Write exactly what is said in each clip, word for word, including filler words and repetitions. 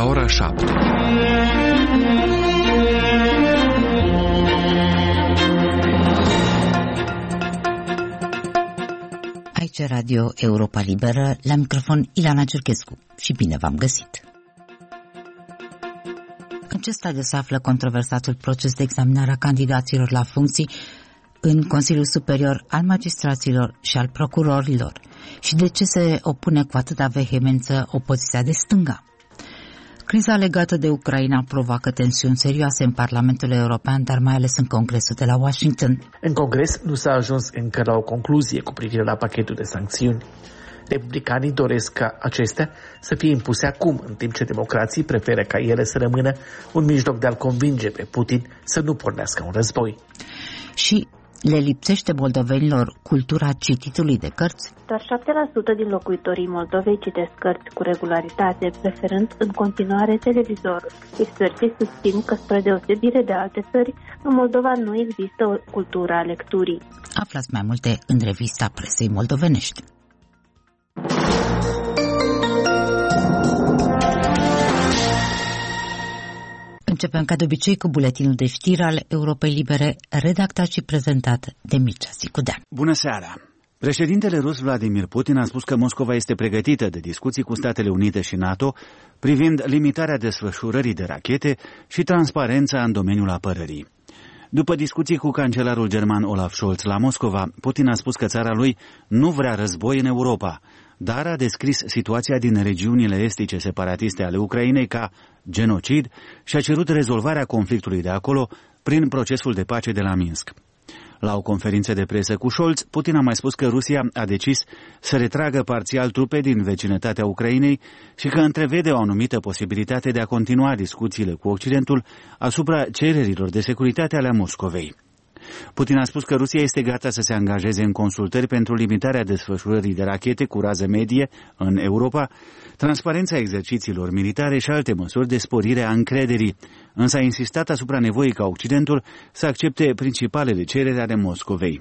ora șapte. Aici Radio Europa Liberă, la microfon Ilana Ciurchescu și bine v-am găsit. În ce stadiu se află controversatul proces de examinare a candidaților la funcții în Consiliul Superior al Magistraților și al Procurorilor și de ce se opune cu atâta vehemență opoziția de stânga? Criza legată de Ucraina provoacă tensiuni serioase în Parlamentul European, dar mai ales în Congresul de la Washington. În Congres nu s-a ajuns încă la o concluzie cu privire la pachetul de sancțiuni. Republicanii doresc ca acestea să fie impuse acum, în timp ce democrații preferă ca ele să rămână un mijloc de a-l convinge pe Putin să nu pornească un război. Și le lipsește moldovenilor cultura cititului de cărți? Doar șapte la sută din locuitorii Moldovei citesc cărți cu regularitate, preferând în continuare televizorul. Experții susțin că, spre deosebire de alte țări, în Moldova nu există o cultură a lecturii. Aflați mai multe în revista presei moldovenești. Începem ca de obicei cu buletinul de știri al Europei Libere, redactat și prezentat de Mircea Sicudea. Bună seara! Președintele rus Vladimir Putin a spus că Moscova este pregătită de discuții cu Statele Unite și NATO privind limitarea desfășurării de rachete și transparența în domeniul apărării. După discuții cu cancelarul german Olaf Scholz la Moscova, Putin a spus că țara lui nu vrea război în Europa, dar a descris situația din regiunile estice separatiste ale Ucrainei ca genocid și a cerut rezolvarea conflictului de acolo prin procesul de pace de la Minsk. La o conferință de presă cu Scholz, Putin a mai spus că Rusia a decis să retragă parțial trupe din vecinătatea Ucrainei și că întrevede o anumită posibilitate de a continua discuțiile cu Occidentul asupra cererilor de securitate ale Moscovei. Putin a spus că Rusia este gata să se angajeze în consultări pentru limitarea desfășurării de rachete cu rază medie în Europa, transparența exercițiilor militare și alte măsuri de sporire a încrederii, însă a insistat asupra nevoii ca Occidentul să accepte principalele cereri ale Moscovei.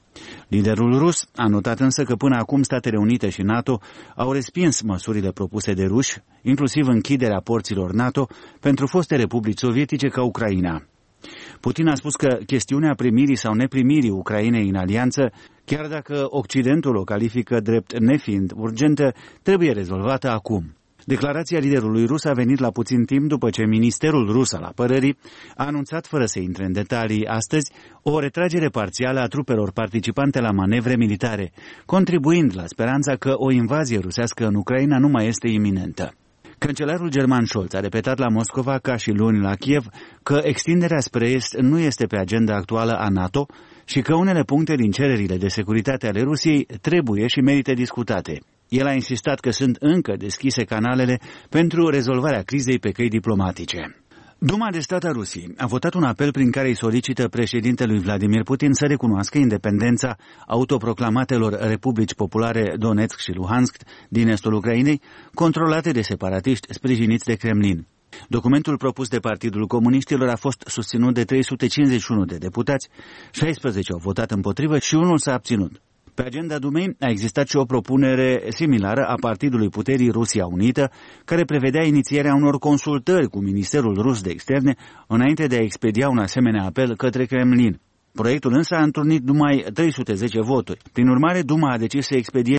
Liderul rus a notat însă că până acum Statele Unite și NATO au respins măsurile propuse de ruși, inclusiv închiderea porților NATO pentru foste republici sovietice ca Ucraina. Putin a spus că chestiunea primirii sau neprimirii Ucrainei în alianță, chiar dacă Occidentul o califică drept nefiind urgentă, trebuie rezolvată acum. Declarația liderului rus a venit la puțin timp după ce Ministerul Rus al Apărării a anunțat, fără să intre în detalii astăzi, o retragere parțială a trupelor participante la manevre militare, contribuind la speranța că o invazie rusească în Ucraina nu mai este iminentă. Cancelarul german Scholz a repetat la Moscova, ca și luni la Kiev, că extinderea spre est nu este pe agenda actuală a NATO și că unele puncte din cererile de securitate ale Rusiei trebuie și merită discutate. El a insistat că sunt încă deschise canalele pentru rezolvarea crizei pe căi diplomatice. Duma de stat a Rusiei a votat un apel prin care îi solicită președintelui Vladimir Putin să recunoască independența autoproclamatelor republici populare Donetsk și Luhansk din estul Ucrainei, controlate de separatiști sprijiniți de Kremlin. Documentul propus de Partidul Comuniștilor a fost susținut de trei sute cincizeci și unu de deputați, șaisprezece au votat împotrivă și unul s-a abținut. Pe agenda Dumei a existat și o propunere similară a Partidului Puterii Rusia Unită, care prevedea inițierea unor consultări cu Ministerul Rus de Externe înainte de a expedia un asemenea apel către Kremlin. Proiectul însă a întrunit numai trei sute zece voturi. Prin urmare, Duma a decis să expedie